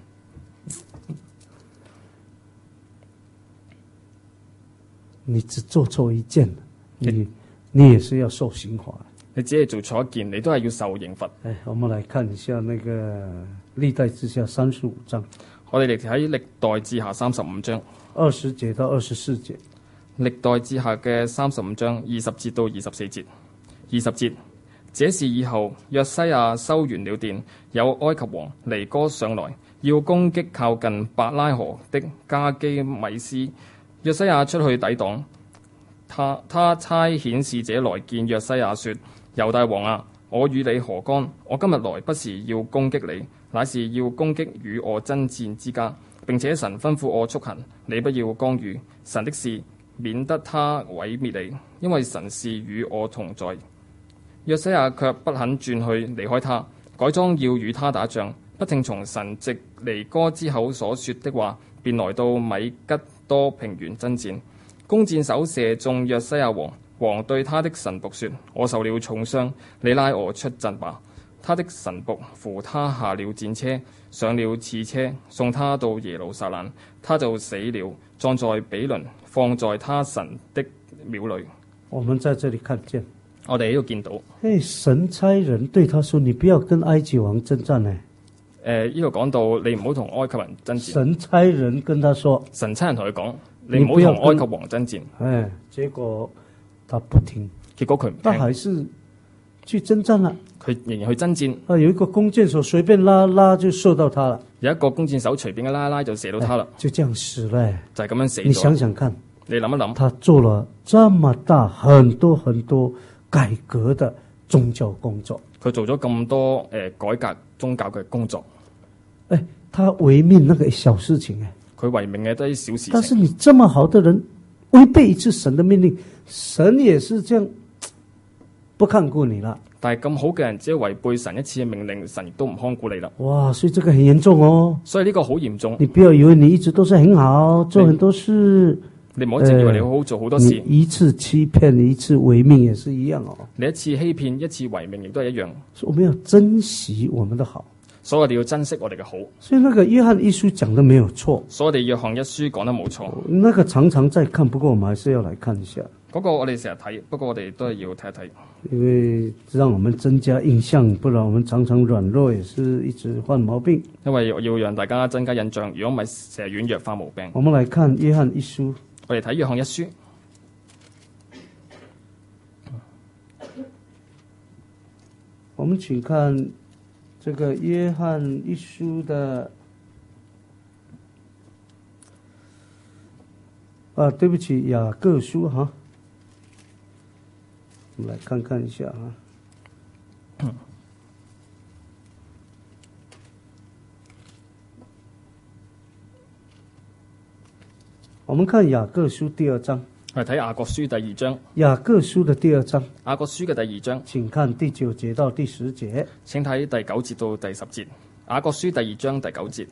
你只做錯一件，你你也是要受刑罰。 你只係做錯一件，你都係要受刑罰。 哎，我們來看一下那個歷代志下三十五章， 我哋嚟睇歷代志下三十五章， 二十節到二十四節。 歷代志下嘅三十五章二十節到二十四節。二十節，這事以後，約西亞修完了殿，有埃及王尼哥上來，要攻擊靠近伯拉河的加基米斯。約西亞出去抵擋，他他差遣使者來見約西亞說：猶大王啊，我與你何干？我今日來不是要攻擊你，乃是要攻擊與我爭戰之家。並且神吩咐我速行，你不要干預神的事，免得他毀滅你，因為神是與我同在。約西亞卻不肯轉去離開他，改裝要與他打仗，不聽從神藉尼哥之口所說的話，便來到米吉多平原爭戰。弓箭手射中約西亞王，王對他的臣僕說：我受了重傷，你拉我出陣吧。他的臣僕扶他下了戰車，上了次車，送他到耶路撒冷，他就死了，葬在比倫，放在他神的廟裏。 我們在這裡看見， 我哋喺度見到， 誒，神差人對他說：你不要跟埃及王征戰呢。 誒呢度講到你唔好同埃及人爭戰。 神差人跟他說： 神差人同佢講，你唔好同埃及王爭戰。 誒，結果他不聽， 結果佢唔他聽， 還是去征戰了。 佢仍然去爭戰。 啊，有一個弓箭手隨便拉拉就射到他了， 有一個弓箭手隨便一拉拉就射到他啦， 就這樣死了。 就係咁樣死你想咗。 想看， 你諗一諗， 他做了這麼大很多很多改革的宗教工作， 佢做咗咁多誒、呃、改革宗教嘅工作， 誒，他違命那個小事情誒， 佢違命嘅都係小事但是情。 你這麼好的人，違背一次神的命令，神也是這樣不看顧你了。 但係咁好嘅人，只係違背神一次嘅命令，神亦都唔看顧你啦。 哇，所以這個很嚴重哦。 所以呢個好嚴重。 你不要以為你一直都是很好，做很多事， 你唔好淨以為你好好做好多事， 你一次欺騙，一次違命也是一樣哦。 你一次欺騙，一次違命，亦都係一樣。 所以我們要珍惜我們的好。 所以我哋要珍惜我哋嘅好。 所以那個約翰一書講得沒有錯， 所以我哋約翰一書講得冇錯。 那個常常在看，不過我們還是要來看一下， 嗰個我哋成日睇，不過我哋都係要睇一睇， 因為讓我們增加印象，不然我們常常軟弱，也是一直犯毛病。 因為要讓大家增加印象。如果唔係，成日軟弱發毛病。 我們來看約翰一書， 我哋睇約翰一書， 我們請看這個約翰一書的，啊，對不起，雅各書哈，我們來看看一下哈。我們看雅各書第二章， 我哋睇雅各書第二章。 雅各書的第二章， 雅各書嘅第二章， 請看第九節到第十節。 請睇第九節到第十節。雅各書第二章第九節，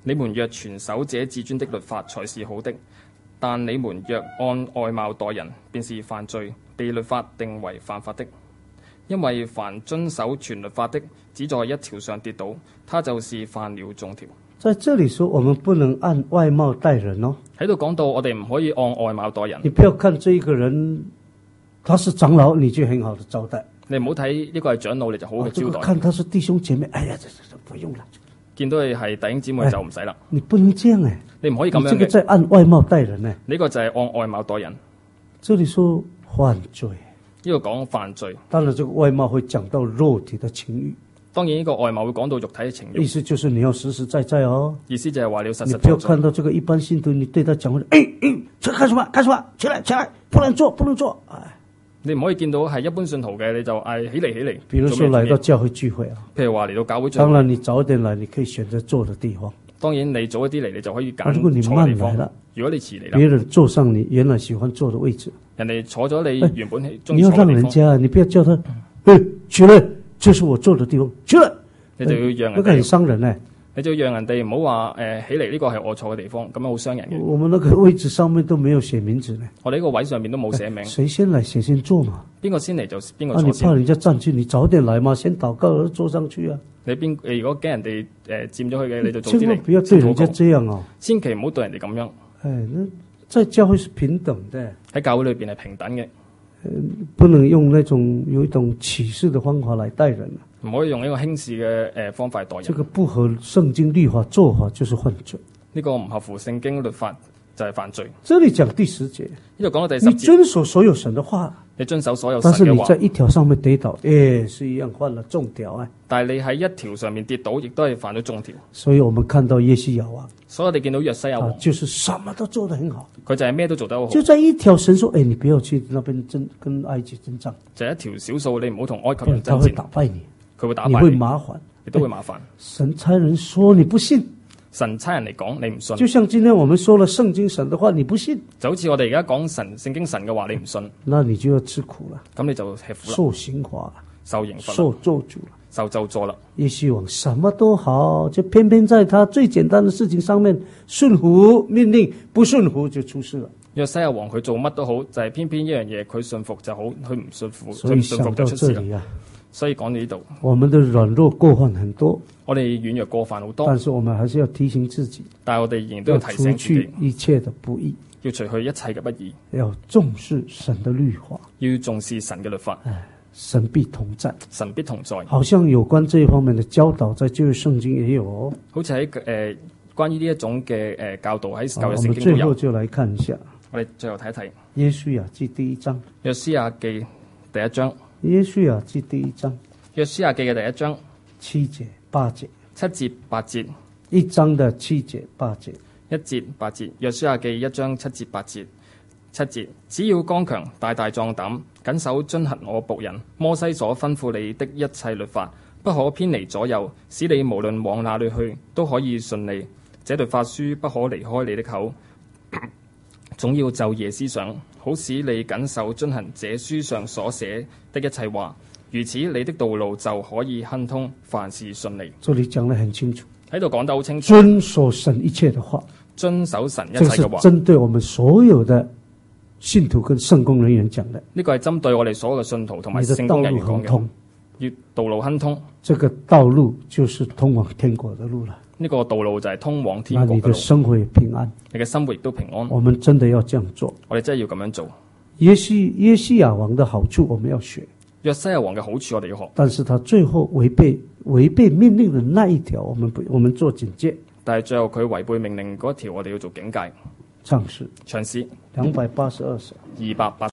你們若全守這至尊的律法，才是好的。但你們若按外貌待人，便是犯罪，被律法定為犯法的。因為凡遵守全律法的，只在一條上跌倒，他就是犯了眾條。 在這裡說，我們不能按外貌待人哦。 喺度講到，我哋唔可以按外貌待人。 你不要看這個人，他是長老，你就很好的招待。 你唔好睇呢個係長老，你就好好嘅招待。 看他是弟兄姐妹，哎呀，這這這不用了。 見到你係弟兄姊妹就唔使啦。 你不能這樣誒， 你唔可以咁樣嘅。 這個在按外貌待人呢？ 呢個就係按外貌待人。 這裡說犯罪， 呢個講犯罪。 當然，這個外貌會講到肉體的情慾。 當然呢個外貌會講到肉體嘅情慾。 意思就是你要實實在在哦。 意思就係話你要實實在在。 你不要看到這個一般信徒，你對他講話，哎哎，這幹什麼？幹什麼？起來起來，不能做不能做。哎， 你唔可以見到係一般信徒嘅，你就嗌起嚟起嚟。比如說來到教會聚會啊， 譬如話嚟到教會聚會。 當然你早點來，你可以選擇坐的地方。當然你早一啲嚟，你就可以揀。 如果你慢來了， 如果你遲嚟啦， 別人坐上你原來喜歡坐的位置， 人哋坐咗你原本中意坐嘅地方，你要讓人家，你不要叫他，哎，起來，這是我坐的地方，起來。 你就要讓人， 那個很傷人呢。 你就要讓人哋唔好話誒起嚟呢個係我坐嘅地方，咁樣好傷人嘅。 我們那個位置上面都沒有寫名字呢。我哋呢個位上面都冇寫名。 誰先來誰先坐嘛？ 邊個先嚟就邊個坐先。 啊，你怕人家佔據，你早點來嘛，先禱告坐上去啊。 你邊誒如果驚人哋誒佔咗佢嘅，你就早啲嚟。 千萬不要對人家這樣哦。 千祈唔好對人哋咁樣。 誒，那在教會是平等的。 喺教會裏邊係平等嘅。 不能用那種有一種歧視的方法來待人， 唔可以用一個輕視嘅誒方法待人。 這個不合聖經律法做法就是犯罪。 呢個唔合乎聖經律法就係犯罪。 這裡講第十節， 呢度講到第十節， 你遵守所有神的話， 你遵守所有神嘅話， 但是你在一條上面跌倒，誒，是一樣犯了眾條啊。 但係你喺一條上面跌倒，亦都係犯咗眾條。 所以我們看到約西亞王， 所以我哋見到約西亞王， 啊，就是什麼都做得很好， 佢就係咩都做得好。 就在一條神說，誒，你不要去那邊爭跟埃及爭戰， 就係一條小數，你唔好同埃及人爭戰， 他會打敗你， 佢會打敗你，你會麻煩， 亦都會麻煩。 神差人說你不信。 神差人嚟講，你唔信。 就像今天我們說了聖經神的話，你不信， 就好似我哋而家講神聖經神嘅話，你唔信， 那你就要吃苦了。 咁你就吃苦啦， 受刑罰了， 受刑罰， 受咒詛了， 受咒詛啦。 約西王什麼都好，就偏偏在他最簡單的事情上面順服命令，不順服就出事了。 約西亞王佢做乜都好，就係、是、偏偏一樣嘢，佢信服就好，佢唔信服， 所以想到這裡啊， 所以講到呢度， 我們的軟弱過犯很多， 我哋軟弱過犯好多， 但是我們還是要提醒自己， 但係我哋仍然都要提醒自己， 要除去一切的不義， 要除去一切嘅不義， 要重視神的律法， 要重視神嘅律法， 神必同在， 神必同在。 好像有關這一方面的教導，在舊約聖經也有哦， 好似喺誒關於呢一種嘅誒、呃、教導喺舊約聖經都有。 我們最後就來看一下， 我哋最後睇一睇約書亞記第一章， 約書亞記第一章， 約書亞記第一章。 約書亞記嘅第一章七節八節， 七節八節， 一章的七節八節， 一節八節。約書亞記一章七節八節，七節，只要剛強，大大壯膽，謹守遵行我僕人摩西所吩咐你的一切律法，不可偏離左右，使你無論往哪裏去都可以順利。這律法書不可離開你的口，總要晝夜思想，好使你謹守遵行這書上所寫的一切話。如此，你的道路就可以亨通，凡事順利。 這裡講得很清楚， 喺度講得好清楚。 遵守神一切的話， 遵守神一切嘅話， 這是針對我們所有的信徒跟聖工人員講的。 呢個係針對我哋所有嘅信徒同埋聖工人員講嘅。要道路亨通， 這個道路就是通往天國的路了。 呢個道路就係通往天國嘅路。 那你的生活也平安， 你嘅生活亦都平安。 我們真的要這樣做， 我哋真係要咁樣做。 約西約西亞王的好處我們要學， 約西亞王嘅好處我哋要學， 但是他最後違背違背命令的那一條，我們不我們做警戒。 但係最後佢違背命令嗰一條，我哋要做警戒。 唱詩， 唱詩， 兩百八十二首， 二百八